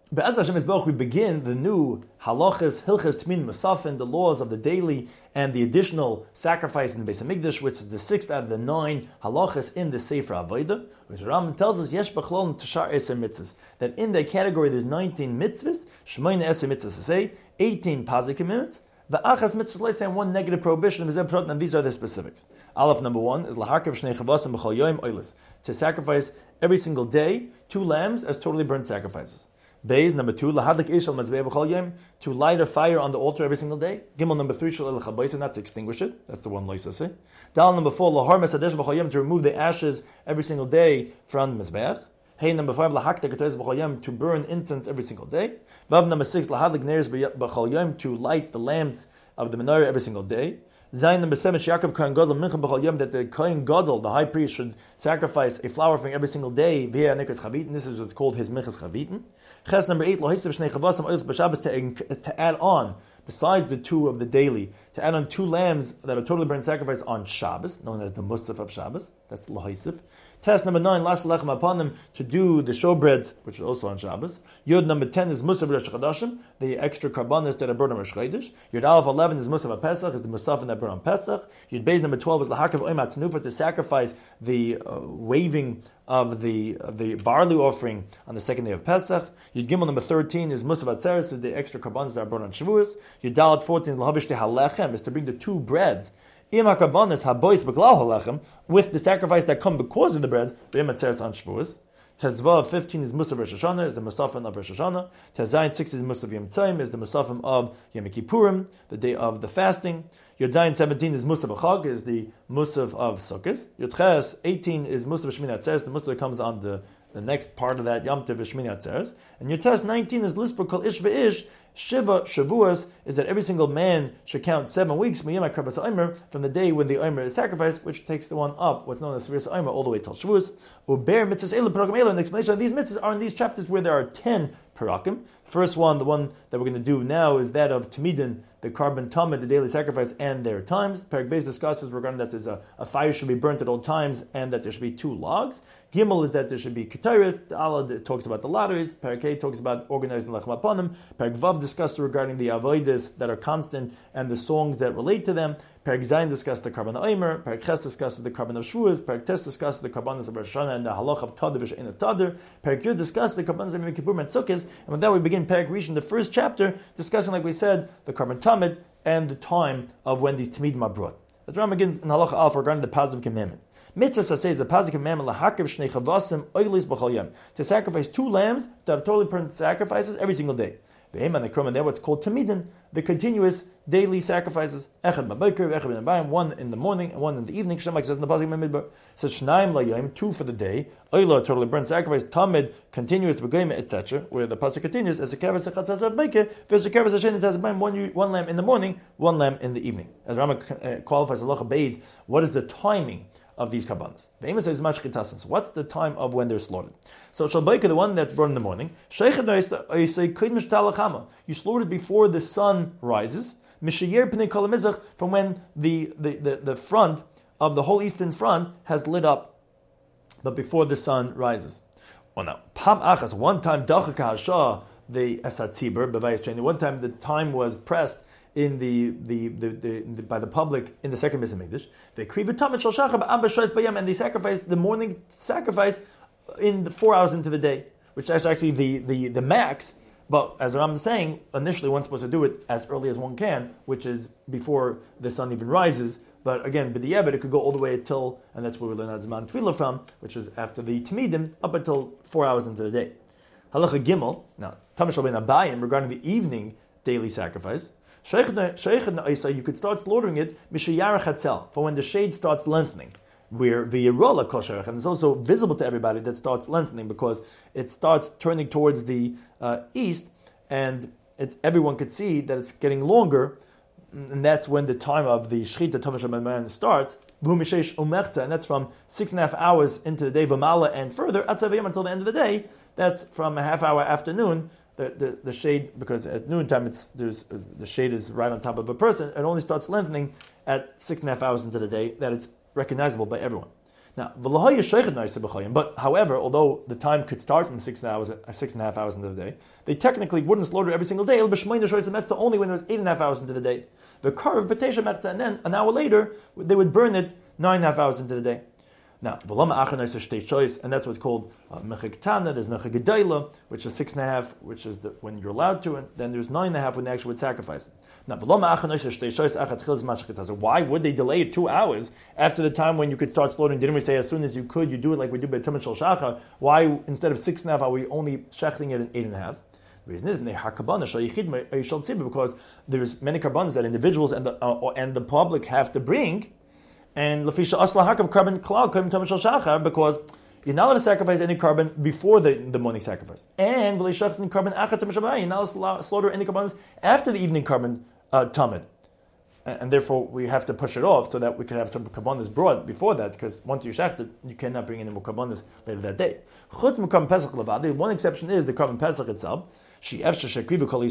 Be'ez Hashem Yisborach, we begin the new halachas, hilchas, tmin, musafin, the laws of the daily and the additional sacrifice in the Beis Hamikdash, which is the 6th out of the 9 halachas in the Sefer Avodah, which Rambam tells us, yesh b'chlol tashar eser mitzvahs, that in that category there's 19 mitzvahs, shmoyne eser mitzvahs to say, 18 positive minutes, v'achas mitzvahs and 1 negative prohibition, and these are the specifics. Aleph number 1 is laharkev shnei chavasim b'chol yoyim oilis, to sacrifice every single day 2 lambs as totally burnt sacrifices. Beis number 2, lahadlik ishal mazbeh b'chol yom, to light a fire on the altar every single day. Gimel number 3, shal el chabayis, not to extinguish it. That's the one loisa say. Dal number 4, lahar mesadesh b'chol yom, to remove the ashes every single day from the mizbeach. Hey number 5, lahakta ketois b'chol yom, to burn incense every single day. Vav number 6, lahadlik neres b'chol yom, to light the lamps of the menorah every single day. Zayin number 7, Yaakov Kohen Gadol mincha b'chol yom, that the Kohen Gadol, the high priest, should sacrifice a flour offering every single day via nikras chavitin. This is what's called his minchas chavitin. Ches number 8, lohisav shnei chavasim oils b'Shabbos, to add on, besides the 2 of the daily, to add on 2 lambs that are totally burnt sacrifice on Shabbos, known as the Musaf of Shabbos. That's lohisav. Test number 9, las lechem upon them, to do the showbreads, which is also on Shabbos. Yud number 10 is Musaf Rosh Chodashim, the extra karbanis that are burned on Rosh Chodesh. Yud Aleph 11 is Musaf Pesach, is the Musaf that burn on Pesach. Yud Beis number 12 is lahakav oimat tenufa, to sacrifice the waving of the barley offering on the 2nd day of Pesach. Yud Gimel number 13 is Musaf Atzeres, is the extra karbanis that are burned on Shavuos. Yud Dalet 14 is lahavish halechem, is to bring the 2 breads with the sacrifice that come because of the bread, Tezvav 15 is Musaf Rosh Hashanah, is the Musafim of Rosh Hashanah. Tezayin 6 is Musaf Yom Tzayim, is the Musafim of Yom Kippurim, the day of the fasting. Yud Zayin 17 is Musaf Chag, is the Musaf of Sukkot. Yud Ches 18 is Musaf Shmini Atzeres, the Musaf that comes on the next part of that Yom Tov Shmini Atzeres. And Yud Tes 19 is Lisper Kol Ish Ve'ish. Shiva Shavuos is that every single man should count 7 weeks from the day when the Omer is sacrificed, which takes the one up, what's known as Sefiras Omer, all the way till Shavuos. Uber mitzvahs elu parakim elu. An explanation of these mitzvahs are in these chapters where there are 10 parakim. First one, the one that we're going to do now, is that of Tamidin, the carbon tamid, the daily sacrifice, and their times. Parak Beis discusses regarding that there's a fire should be burnt at all times, and that there should be 2 logs. Gimel is that there should be ketaris. Allah talks about the lotteries. Parak Hey talks about organizing lechem aponim. Parak Vav discusses regarding the avodas that are constant and the songs that relate to them. Parak Zayin discusses the carbon of Omer. Parak Ches discusses the carbon of Shavuos. Parak Tes discusses the carbonas of Rosh Hashanah and the halach of Tadir v'she'en of Tadir. Parak Yud discusses the carbonas of Yom Kippurim and Sukkot. And with that we begin Parak Rishon, the first chapter, discussing, like we said, the carbon tamid and the time of when these tamidim are brought. As Ram begins in halacha alpha regarding the positive commandment. Mitzvah says the positive commandment lahakiv shnei chavasim oilis b'chol yom, to sacrifice 2 lambs that are totally burnt sacrifices every single day. The aim and the krum, there what's called tamidin, the continuous daily sacrifices. Echad b'boker, echad b'nabayim, 1 in the morning and 1 in the evening. Shem, like says in the pasuk Midbar, says shnaim layim, 2 for the day. Oila, totally burnt sacrifice. Tamid, continuous v'goyim, etc. Where the pasuk continues as a keves echataz b'boker, versus a keves hashen echataz b'nabayim, 1 lamb in the morning, 1 lamb in the evening. As Rama qualifies halacha beis, what is the timing of these karbanos? The Amos says mashchitasins. What's the time of when they're slaughtered? So shalbaika, the one that's burned in the morning, you slaughter it before the sun rises. From when the front of the whole eastern front has lit up, but before the sun rises. Oh no, pam achas. One time dachaka hasha the esatzibur b'vayis chain. One time the time was pressed in by the public in the second Beis Hamikdash. And they sacrificed the morning sacrifice in the 4 hours into the day, which is actually the max. But as I'm saying, initially one's supposed to do it as early as one can, which is before the sun even rises. But again, b'diavad, it could go all the way until, and that's where we learn Zman Tefillah from, which is after the Tamidim, up until 4 hours into the day. Halacha Gimel, now, Tamashal ben Abayim, regarding the evening daily sacrifice, you could start slaughtering it for when the shade starts lengthening, where the yerola kosher, and it's also visible to everybody that starts lengthening because it starts turning towards the east, and everyone could see that it's getting longer, and that's when the time of the shchita Tamashal starts. And that's from 6.5 hours into the day v'mala and further until the end of the day. That's from a half hour afternoon. The shade, because at noontime the shade is right on top of a person, it only starts lengthening at 6.5 hours into the day, that it's recognizable by everyone. Now, but however, although the time could start from 6.5 hours into the day, they technically wouldn't slaughter every single day. Only when there was 8.5 hours into the day. The carve b'teisha mechza, and then an hour later they would burn it 9.5 hours into the day. Now, and that's what's called mechiktana. There's mechigedayla, which is 6.5, which is when you're allowed to, and then there's 9.5 when they actually would sacrifice it. Now, why would they delay it 2 hours after the time when you could start slaughtering? Didn't we say as soon as you could, you do it like we do by Tumah Shel Shachar? Why instead of 6.5 are we only shechting it in 8.5? The reason is because there's many karbanos that individuals and the public have to bring. And lefisha asla hakav carbon klal kavim Tumah Shel Shachar, because you're not allowed to sacrifice any carbon before the morning sacrifice, and v'leishachtin carbon achat Tumah Shel Shachar, you're not allowed to slaughter any carbons after the evening carbon tamid, and therefore we have to push it off so that we can have some carbonas brought before that, because once you shecht it, you cannot bring any more carbonas later that day. Chutz carbon pesach levadi. One exception is the carbon pesach itself. Because since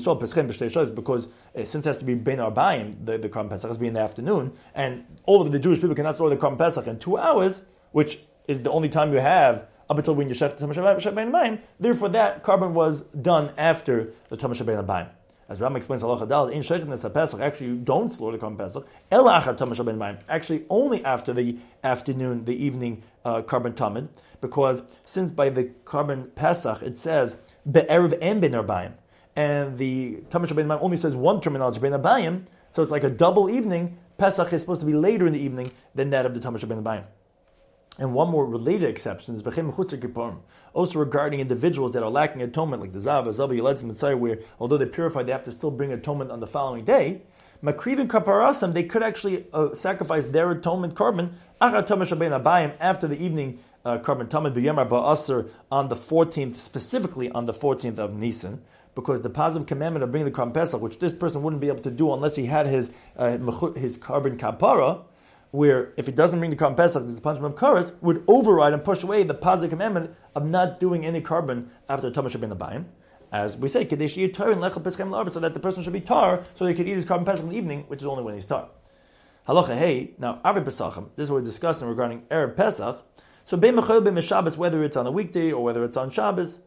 it has to be ben arbaim, the Korban Pesach has to be in the afternoon, and all of the Jewish people cannot slaughter the Korban Pesach in 2 hours, which is the only time you have up until when you shech Tumah Shebein Abayim. Therefore, that carbon was done after the Tumah Shebein Abayim. As Ram explains, Halacha Daled, in Shechnes Pesach, actually you don't slaughter the Korban Pesach, Ela Achad Tumah Shebein Abayim, actually only after the afternoon, the evening carbon tamid, because since by the carbon Pesach it says be'erev and ben arbayim, and the Tumah Shebein Abayim only says one terminology ben arbayim, so it's like a double evening. Pesach is supposed to be later in the evening than that of the Tumah Shebein Abayim. And one more related exception is v'chem chutzer kippurim, also regarding individuals that are lacking atonement, like the Zav, Yeletzim, and Tzai, where although they're purified, they have to still bring atonement on the following day. Makriv and kaparasam, they could actually sacrifice their atonement carbon achar Tumah Shebein Abayim, after the evening carbon tamid b'yamar ba'aser, on the 14th, specifically on the 14th of Nisan, because the positive commandment of bringing the carbon pesach, which this person wouldn't be able to do unless he had his carbon kapara, where if he doesn't bring the carbon pesach, this punishment of karas, would override and push away the positive commandment of not doing any carbon after Tumah Shebein Abayim. As we say, so that the person should be tar, so he could eat his carbon pesach in the evening, which is only when he's tar. Halacha hey, now Avid Pesachim, this is what we're discussing regarding Erev Pesach. So whether it's on a weekday or whether it's on Shabbos,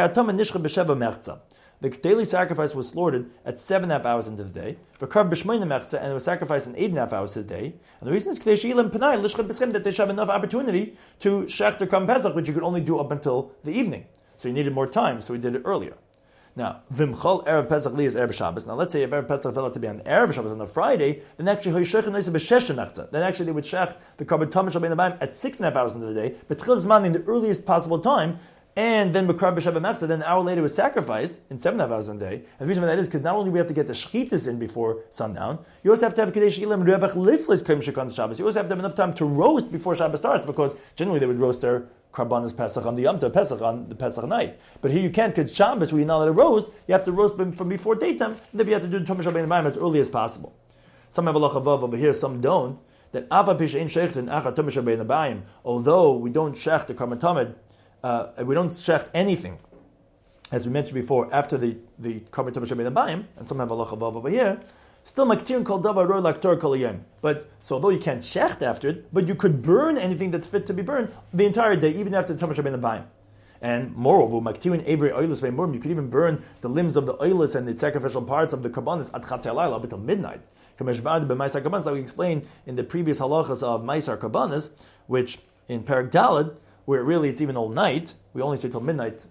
the daily sacrifice was slaughtered at 7.5 hours into the day, and it was sacrificed in 8.5 hours to the day. And the reason is that they should have enough opportunity to shech the Korban Pesach, which you could only do up until the evening. So you needed more time, so we did it earlier. Now, Vimchal Erev Pesach Li is Erev Shabbos. Now, let's say if Erev Pesach fell out to be on Erev Shabbos on a Friday, then actually they would shech the Korban Tumah Shebein Abayim at 6.5 hours into the day, but Tchil Zman in the earliest possible time, and then B'kar B'Shabbat Mechza, then an hour later was sacrificed in 7.5 hours a day. And the reason why that is because not only do we have to get the shchitas in before sundown, you also have to have Kadesh Ilam Revach Litzlis Kaim Shekon Shabbos. You also have to have enough time to roast before Shabbos starts, because generally they would roast their Karbanas Pesach on the Yom Tov Pesach on the Pesach night. But here you can't, because Shabbos, where you're not allowed to roast, you have to roast from before daytime, and then you have to do the Tumah Shebein Abayim as early as possible. Some have a lachavav over here, some don't. That Ava Pish Ein Shechtin Achat Tumah Shebein Abayim, although we don't shech the Karban Tamid, we don't shecht anything, as we mentioned before, after the Karban Tumah Shebein Abayim, and some have a lachavav over here. Still, maktir kol davar roy laktor kol yom. But so, although you can't shecht after it, but you could burn anything that's fit to be burned the entire day, even after the Tumah Shebein Abayim. And moreover, maktirin every oilus ve'murim, you could even burn the limbs of the oilus and the sacrificial parts of the karbanis at chatzei halayla up until midnight. Like we explained in the previous halachas of Maisar Karbanis, which in Perek Daled, where really it's even all night, we only say till midnight,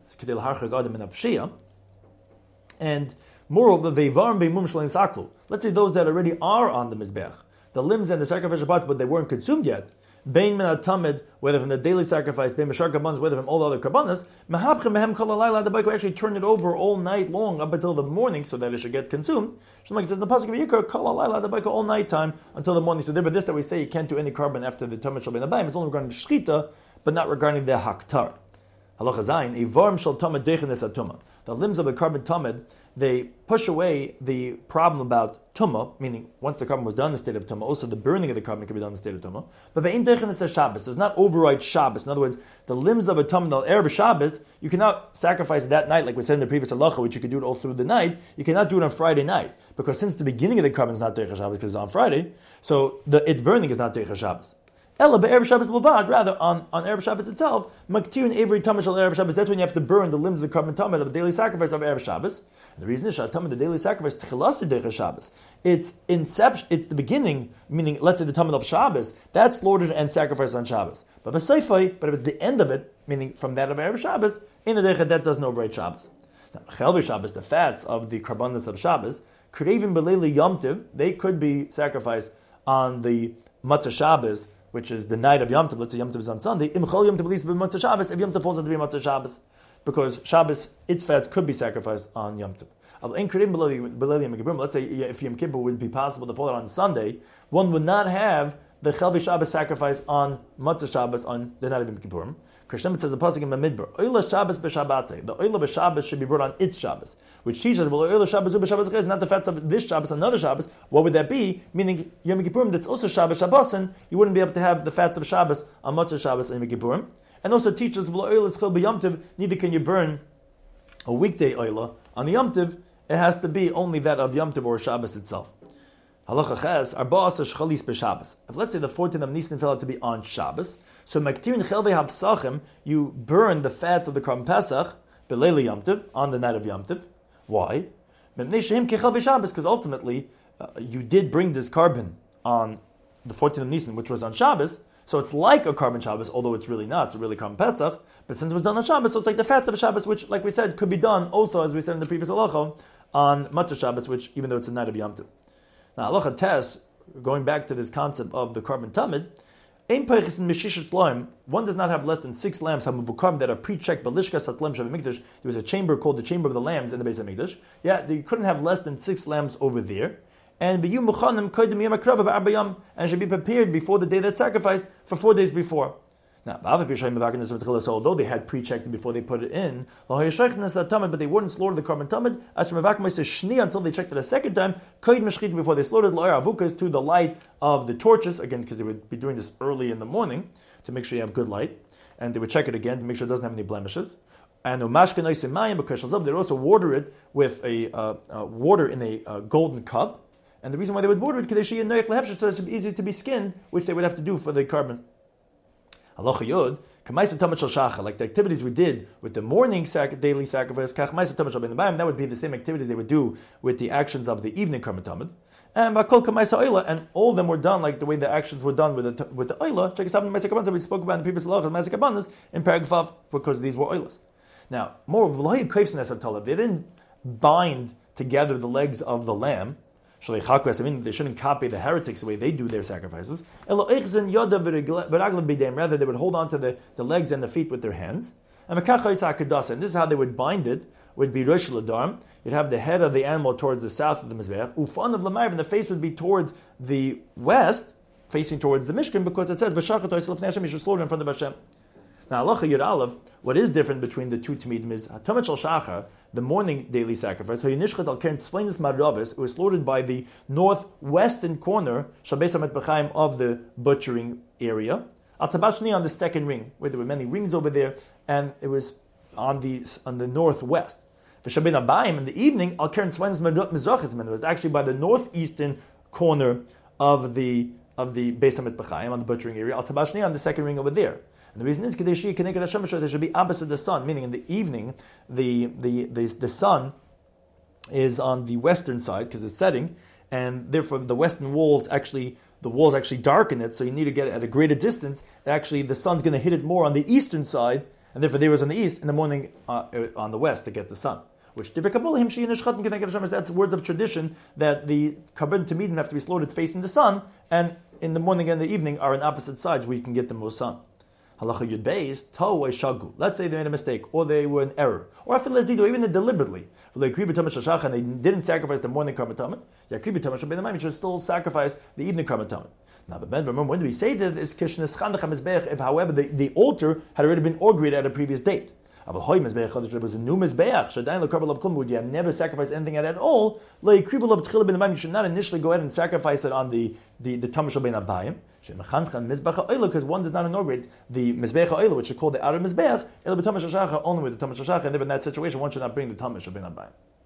and moreover, let's say those that already are on the Mizbech, the limbs and the sacrificial parts, but they weren't consumed yet, Bein min tamid, whether from the daily sacrifice, bein mishar karbanos, whether from all the other karbanos, mahapchem mehem kol halayla, the bike will actually turn it over all night long up until the morning, so that it should get consumed. Like it says in the pasuk of Yikar, kol halayla, the bike all night time until the morning. So there, but this that we say you can't do any carbon after the Tumah Shebein Abayim, it's only regarding shchita, but not regarding the haktar. Halacha zayin, ivarm shel tamid dechenes atuma. The limbs of the carbon tamid, they push away the problem about tumah, meaning once the carbon was done in the state of tumah, also the burning of the carbon can be done in the state of tumah. But the dechenes Shabbos does not override Shabbos. In other words, the limbs of a tumah, the erev Shabbos, you cannot sacrifice that night, like we said in the previous halacha, which you could do it all through the night. You cannot do it on Friday night, because since the beginning of the carbon is not Deicha Shabbos because it's on Friday, so its burning is not Deicha Shabbos. Ella be'erev Shabbos levad. Rather, on erev Shabbos itself, maktir every tamid shel erev Shabbos. That's when you have to burn the limbs of the carbon tamid of the daily sacrifice of erev Shabbos. And the reason is the daily sacrifice tchilas derech Shabbos. It's inception. It's the beginning, meaning let's say the tamid of Shabbos that's slaughtered and sacrificed on Shabbos. But if it's the end of it, meaning from that of erev Shabbos, in a derech that does no break Shabbos. Now, chelvi Shabbos, the fats of the karbanos of Shabbos, could even b'leili Yom Tov, they could be sacrificed on the Matzah Shabbos, which is the night of Yom Tov. Let's say Yom Tov is on Sunday. Im chol Yom Tov least b'Matzah Shabbos, if Yom Tov falls into Matzah Shabbos, because Shabbos, its fats could be sacrificed on Yom Tov. Let's say if Yom Kippur would be possible to fall on Sunday, one would not have the Chelvi Shabbos sacrifice on Matzah Shabbos on the night of Yom Kippurim. Krishna says a pasuk in Bamidbar, Oila Shabbos b'Shabbate. The Oila b'Shabbos should be brought on its Shabbos, which teaches, well, Oila Shabbos b'Shabbos is not the fats of this Shabbos, another Shabbos. What would that be? Meaning Yom Kippurim, that's also Shabbos Shabbosin. You wouldn't be able to have the fats of Shabbos on Matzah Shabbos and Yom Kippurim. And also teaches, well, Oila is Chil b'Yom Tov. Neither can you burn a weekday Oila on the Yom Tov. It has to be only that of Yom Tov or Shabbos itself. Halacha ches, arba asa shchalis b'Shabbos. If let's say the 14th of Nisan fell out to be on Shabbos, so maktirin chelvei hapsachim, you burn the fats of the Korban Pesach b'leili Yom Tov, on the night of Yom Tov. Why? Because ultimately you did bring this carbon on the 14th of Nisan, which was on Shabbos, so it's like a carbon Shabbos, although it's really not. It's really Korban Pesach, but since it was done on Shabbos, so it's like the fats of a Shabbos, which, like we said, could be done also, as we said in the previous halacha, on Matzah Shabbos, which even though it's the night of Yom Tov. Now, halacha tes, going back to this concept of the carbon tamid, one does not have less than 6 lambs that are pre-checked. There was a chamber called the Chamber of the Lambs in the Beis HaMikdash. Yeah, you couldn't have less than 6 lambs over there. And and should be prepared before the day that's sacrificed for 4 days before. Now, although they had pre-checked it before they put it in, but they wouldn't slaughter the carbon tamid until they checked it a second time, before they slaughtered to the light of the torches, again, because they would be doing this early in the morning to make sure you have good light, and they would check it again to make sure it doesn't have any blemishes. And they'd also water it with a water in a golden cup, and the reason why they would water it because so it should be easy to be skinned, which they would have to do for the carbon. Halacha Yod, like the activities we did with the morning daily sacrifice, that would be the same activities they would do with the actions of the evening carbon tamid. And all of them were done like the way the actions were done with the oila. Check us out in the Ma'aseh we spoke about in the previous halacha, Ma'aseh Kabanos in Perek Vav, because these were oilas. Now, more they didn't bind together the legs of the lamb. They shouldn't copy the heretics the way they do their sacrifices. Rather, they would hold on to the legs and the feet with their hands. And this is how they would bind it, would be Rosh Ladarm. You'd have the head of the animal towards the south of the Mizbeach. Ufan of Lamayv, and the face would be towards the west, facing towards the Mishkan, because it says, you should slaughter in front of Hashem. Now, halacha Yud Aleph, what is different between the two Tamidim is Hatamet Shal Shachar, the morning daily sacrifice. It was slaughtered by the northwestern corner of the butchering area. Al Tabashni on the second ring, where there were many rings over there, and it was on the northwest. The Shabbat Abayim in the evening, Al Keren Tzvaynis Mizrachis, it was actually by the northeastern corner of the Beis HaMitbachayim on the butchering area. Al Tabashni on the second ring over there. And the reason is there should be opposite the sun, meaning in the evening the sun is on the western side because it's setting, and therefore the western walls actually darken it, so you need to get it at a greater distance. Actually, the sun's going to hit it more on the eastern side, and therefore there was on the east, in the morning on the west to get the sun. Which that's words of tradition that the Karban Tamidim have to be slaughtered facing the sun, and in the morning and the evening are on opposite sides where you can get the most sun. Halacha Yud Beis, Tohu Shagu. Let's say they made a mistake, or they were in error, or even deliberately. And they didn't sacrifice the morning Karban Tamid. You should still sacrifice the evening Karban Tamid. Now, but remember, when do we say that? It's if, however, the altar had already been inaugurated at a previous date. It was a new mizbeach. Would you never sacrifice anything at all? You should not initially go ahead and sacrifice it on the Tamid Shel Bein Abayim. Because one does not inaugurate the mizbeach which is called the outer mizbeach, only with the Tamid Shel Shachar, and if in that situation one should not bring the Tamid Shel Bein Abayim.